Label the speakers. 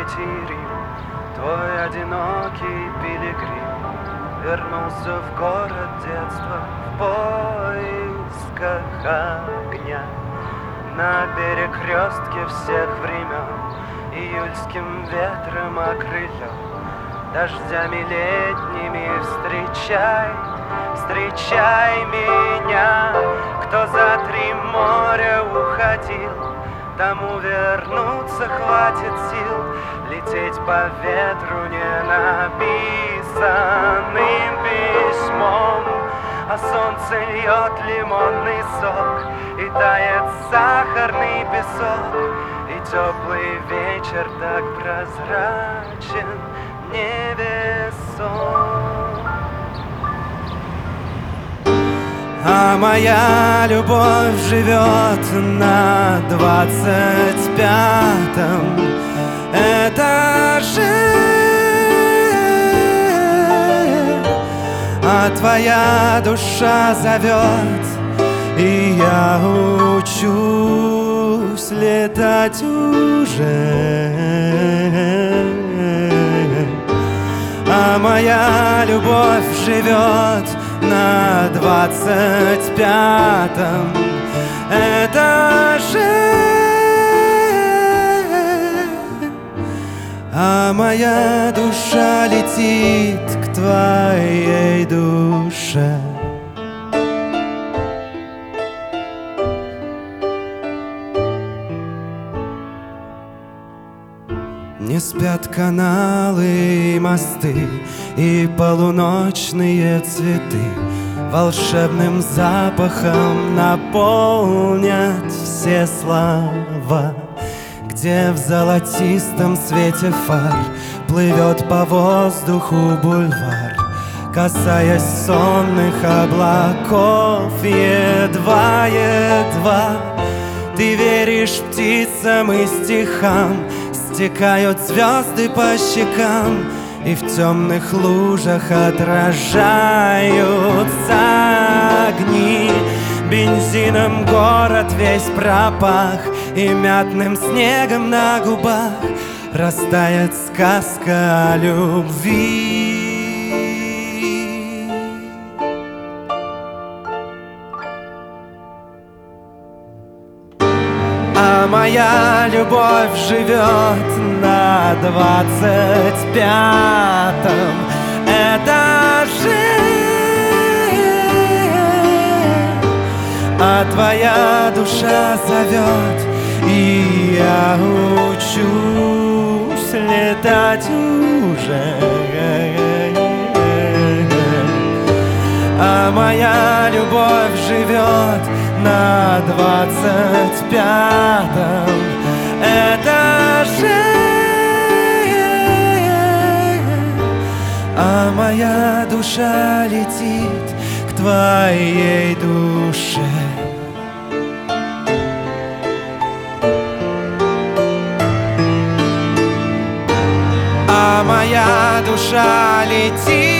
Speaker 1: матерью. Твой одинокий пилигрим вернулся в город детства в поисках огня. На перекрестке всех времен июльским ветром окрылен, дождями летними встречай, встречай меня. Кто за 3 моря уходил, тому вернуться хватит сил. Лететь по ветру не написанным письмом, а солнце льет лимонный сок, и тает сахарный песок, и теплый вечер так прозрачен, невесом. А моя любовь живет на 25-м этаже, а твоя душа зовет, и я учусь летать уже. А моя любовь живет на 25-м этаже, а моя душа летит к твоей душе. Не спят каналы и мосты, и полуночные цветы волшебным запахом наполнят все слова, где в золотистом свете фар плывет по воздуху бульвар, касаясь сонных облаков едва-едва. Ты веришь птицам и стихам, стекают звезды по щекам, и в темных лужах отражаются огни. Бензином город весь пропах, и мятным снегом на губах растает сказка о любви. А моя любовь живет на 25-м этаже, а твоя душа зовет, и я учусь летать уже. А моя любовь живет на 25-м этаже, а моя душа летит к твоей душе. А моя душа летит